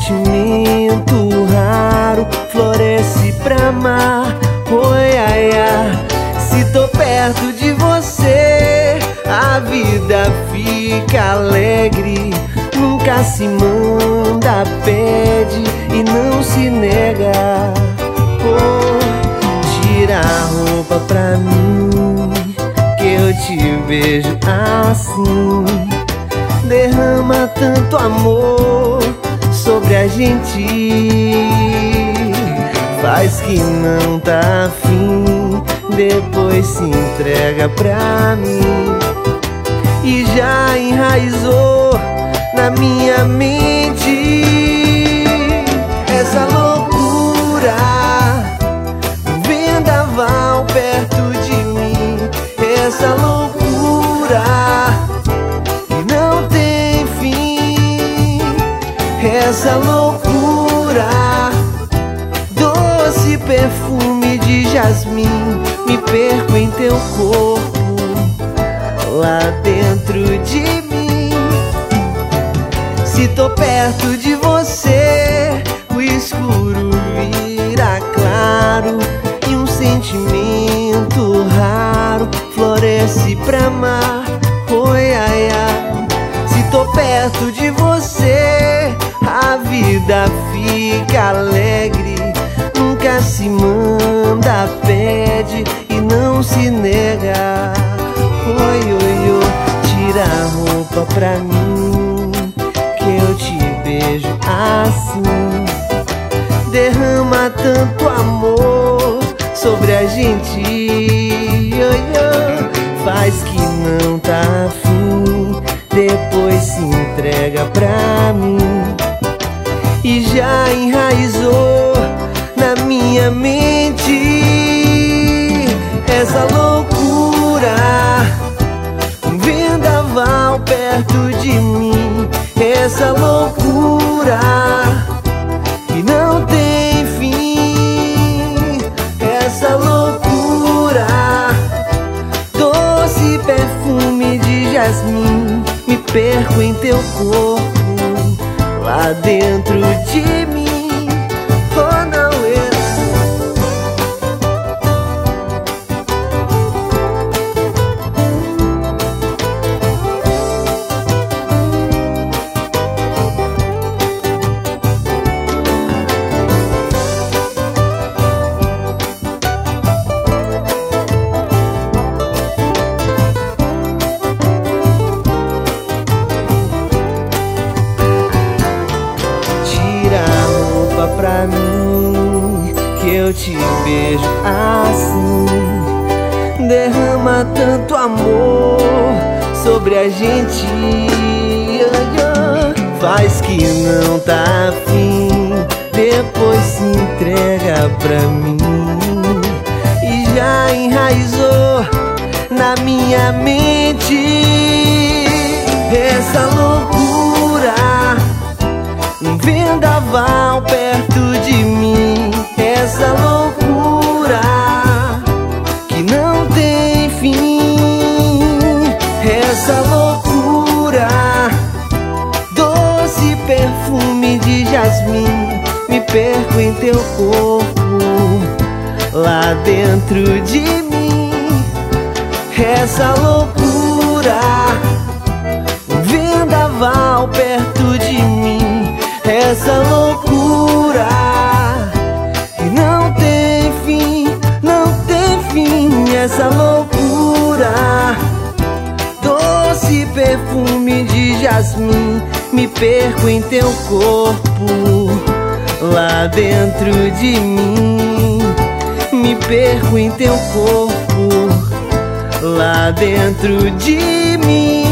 sentimento raro floresce pra amar. Oi, ai, ai. Se tô perto de você, a vida fica alegre. Nunca se manda, pede e não se nega. Oh, tira a roupa pra mim, que eu te vejo assim. Derrama tanto amor sobre a gente. Faz que não tá afim, depois se entrega pra mim. E já enraizou na minha mente essa loucura, vendaval perto de mim. Essa loucura que não tem fim. Essa loucura, doce perfume de jasmim. Me perco em teu corpo, lá dentro de mim. Se tô perto de você, o escuro vira claro e um sentimento raro floresce pra amar. Oi, ai, ai. Se tô perto de você, a vida fica alegre. Nunca se manda, pede e não se nega. Oi, oi, oi. Tira a roupa pra mim, que eu te vejo assim. Derrama tanto amor sobre a gente. Oi, oi. Faz que não tá afim, depois se entrega pra mim. E já enraizou na minha mente essa loucura, vendaval perto de mim. Essa loucura que não tem fim. Essa loucura, doce perfume de jasmim. Me perco em teu corpo, lá dentro de mim. Oh, não, pra mim, que eu te vejo assim. Derrama tanto amor sobre a gente. Faz que não tá afim, depois se entrega pra mim. E já enraizou na minha mente essa loucura, um vendaval perto de mim. Essa loucura que não tem fim. Essa loucura, doce perfume de jasmim. Me perco em teu corpo, lá dentro de mim. Essa loucura, um vendaval perto de mim. Essa loucura que não tem fim, não tem fim. Essa loucura, doce perfume de jasmim. Me perco em teu corpo, lá dentro de mim. Me perco em teu corpo, lá dentro de mim.